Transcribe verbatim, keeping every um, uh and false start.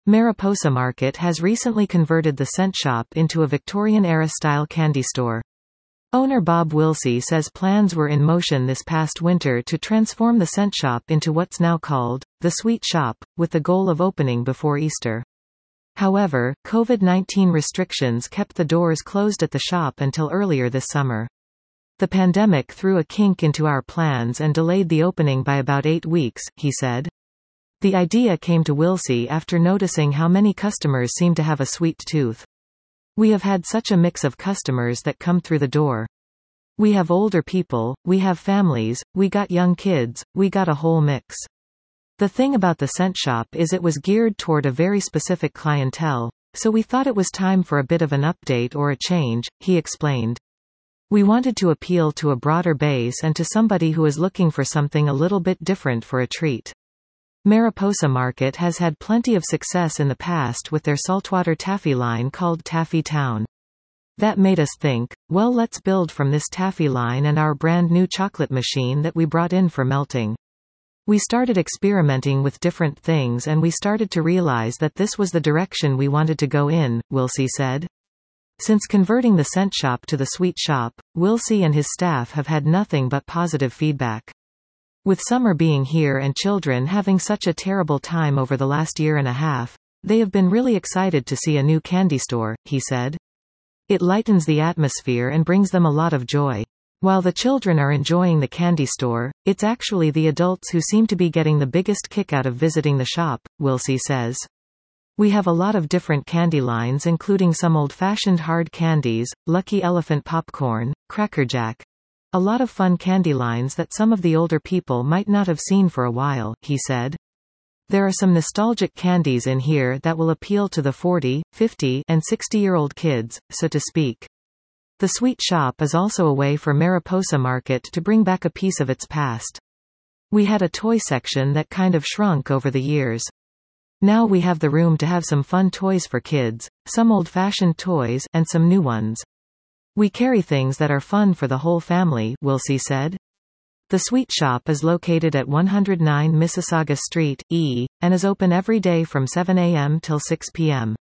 Mariposa Market has recently converted the scent shop into a Victorian-era style candy store. Owner Bob Wilsey says plans were in motion this past winter to transform the scent shop into what's now called the Sweet Shop, with the goal of opening before Easter. However, COVID nineteen restrictions kept the doors closed at the shop until earlier this summer. The pandemic threw a kink into our plans and delayed the opening by about eight weeks, he said. The idea came to Wilsey after noticing how many customers seem to have a sweet tooth. We have had such a mix of customers that come through the door. We have older people, we have families, we got young kids, we got a whole mix. The thing about the scent shop is it was geared toward a very specific clientele, so we thought it was time for a bit of an update or a change, he explained. We wanted to appeal to a broader base and to somebody who is looking for something a little bit different for a treat. Mariposa Market has had plenty of success in the past with their saltwater taffy line called Taffy Town. That made us think, well, let's build from this taffy line and our brand new chocolate machine that we brought in for melting. We started experimenting with different things and we started to realize that this was the direction we wanted to go in, Wilsey said. Since converting the scent shop to the Sweet Shop, Wilsey and his staff have had nothing but positive feedback. With summer being here and children having such a terrible time over the last year and a half, they have been really excited to see a new candy store, he said. It lightens the atmosphere and brings them a lot of joy. While the children are enjoying the candy store, it's actually the adults who seem to be getting the biggest kick out of visiting the shop, Wilsey says. We have a lot of different candy lines including some old-fashioned hard candies, Lucky Elephant popcorn, Cracker Jack. A lot of fun candy lines that some of the older people might not have seen for a while, he said. There are some nostalgic candies in here that will appeal to the forty, fifty, and sixty-year-old kids, so to speak. The Sweet Shop is also a way for Mariposa Market to bring back a piece of its past. We had a toy section that kind of shrunk over the years. Now we have the room to have some fun toys for kids, some old-fashioned toys, and some new ones. We carry things that are fun for the whole family, Wilsey said. The Sweet Shop is located at one oh nine Mississauga Street, E, and is open every day from seven a m till six p m